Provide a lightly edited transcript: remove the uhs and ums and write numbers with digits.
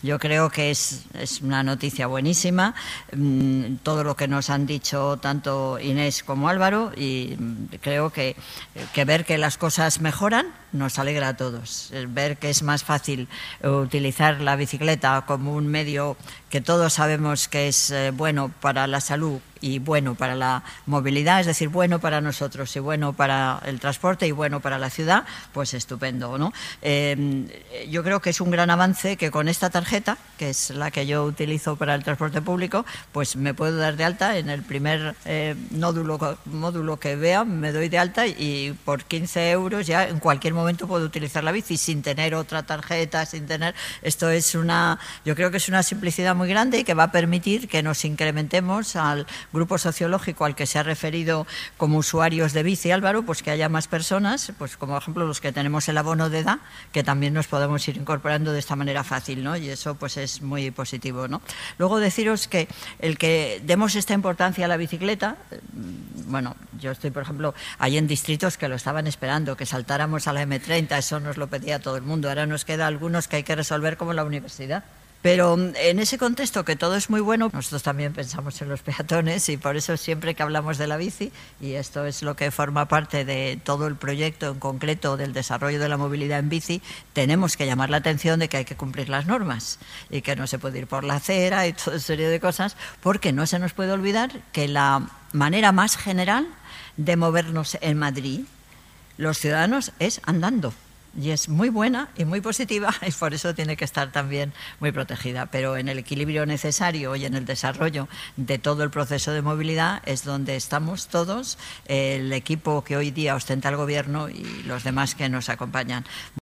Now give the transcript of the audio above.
Yo creo que es una noticia buenísima, todo lo que nos han dicho tanto Inés como Álvaro, y creo que ver que las cosas mejoran nos alegra a todos. Ver que es más fácil utilizar la bicicleta como un medio que todos sabemos que es bueno para la salud y bueno para la movilidad, es decir, bueno para nosotros y bueno para el transporte y bueno para la ciudad, pues estupendo, ¿no? Yo creo que es un gran avance que con esta tarjeta, que es la que yo utilizo para el transporte público, pues me puedo dar de alta en el primer módulo que vea, me doy de alta y por 15 euros ya en cualquier momento puedo utilizar la bici sin tener otra tarjeta, sin tener... Esto es yo creo que es una simplicidad muy grande y que va a permitir que nos incrementemos al grupo sociológico al que se ha referido como usuarios de bici, Álvaro, pues que haya más personas, pues como ejemplo los que tenemos el abono de edad, que también nos podemos ir incorporando de esta manera fácil, ¿no? Y eso pues es muy positivo, ¿no? Luego deciros que el que demos esta importancia a la bicicleta, bueno, yo estoy, por ejemplo, ahí en distritos que lo estaban esperando, que saltáramos a la M30, eso nos lo pedía todo el mundo, ahora nos queda algunos que hay que resolver como la universidad. Pero en ese contexto que todo es muy bueno, nosotros también pensamos en los peatones y por eso siempre que hablamos de la bici, y esto es lo que forma parte de todo el proyecto en concreto del desarrollo de la movilidad en bici, tenemos que llamar la atención de que hay que cumplir las normas y que no se puede ir por la acera y toda serie de cosas, porque no se nos puede olvidar que la manera más general de movernos en Madrid, los ciudadanos, es andando. Y es muy buena y muy positiva y por eso tiene que estar también muy protegida. Pero en el equilibrio necesario y en el desarrollo de todo el proceso de movilidad es donde estamos todos, el equipo que hoy día ostenta el Gobierno y los demás que nos acompañan.